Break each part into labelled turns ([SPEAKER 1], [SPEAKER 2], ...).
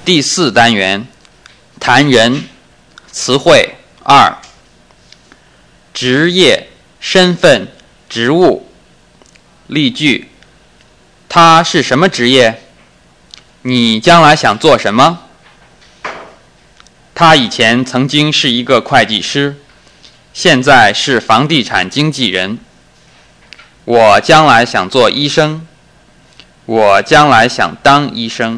[SPEAKER 1] 第4单元谈人词汇2职业身份职务例句他是什么职业？你将来想做什么？他以前曾经是一个会计师，现在是房地产经纪人。我将来想做医生，我将来想当医生。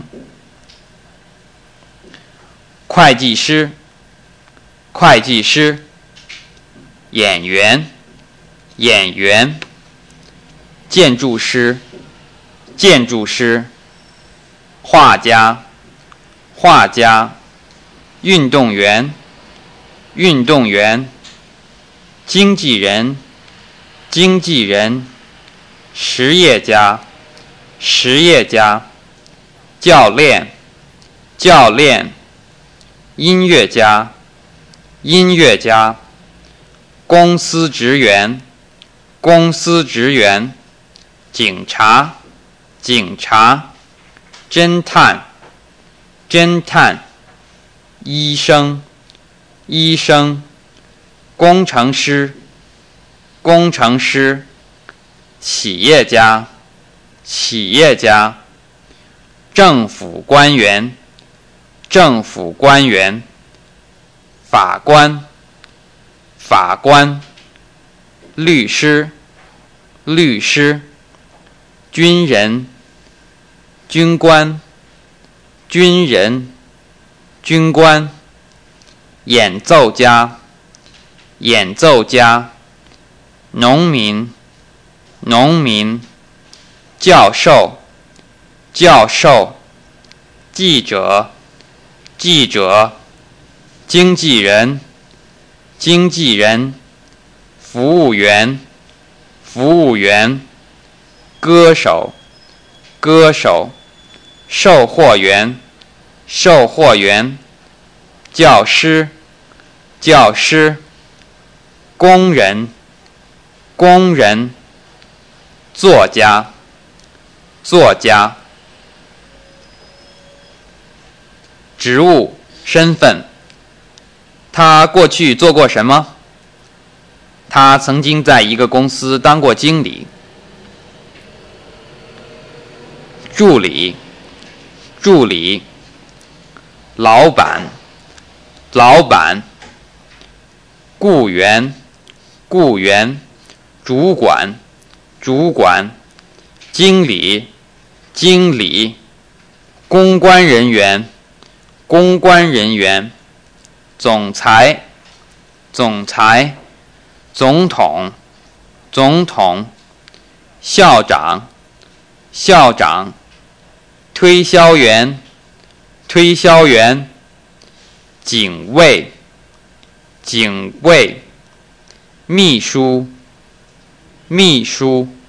[SPEAKER 1] 会计师，会计师。演员，演员。建筑师，建筑师。画家，画家。运动员，运动员。经纪人，经纪人。实业家，实业家。教练，教练。音乐家，音乐家。公司职员，公司职员。警察，警察。侦探，侦探。医生，医生。工程师，工程师。企业家，企业家。政府官员，政府官员。法官，法官。律师，律师。军人，军官，军人。军官。演奏家，演奏家。农民，农民。教授，教授。记者，记者。经纪人，经纪人。服务员，服务员。歌手，歌手。售货员，售货员。教师，教师。工人，工人。作家，作家。职务身份，他过去做过什么？他曾经在一个公司当过经理。助理，助理。老板，老板。雇员，雇员。主管，主管。经理，经理。公关人员，公关人员。总裁，总裁。总统，总统。校长，校长。推销员，推销员。警卫，警卫。秘书，秘书。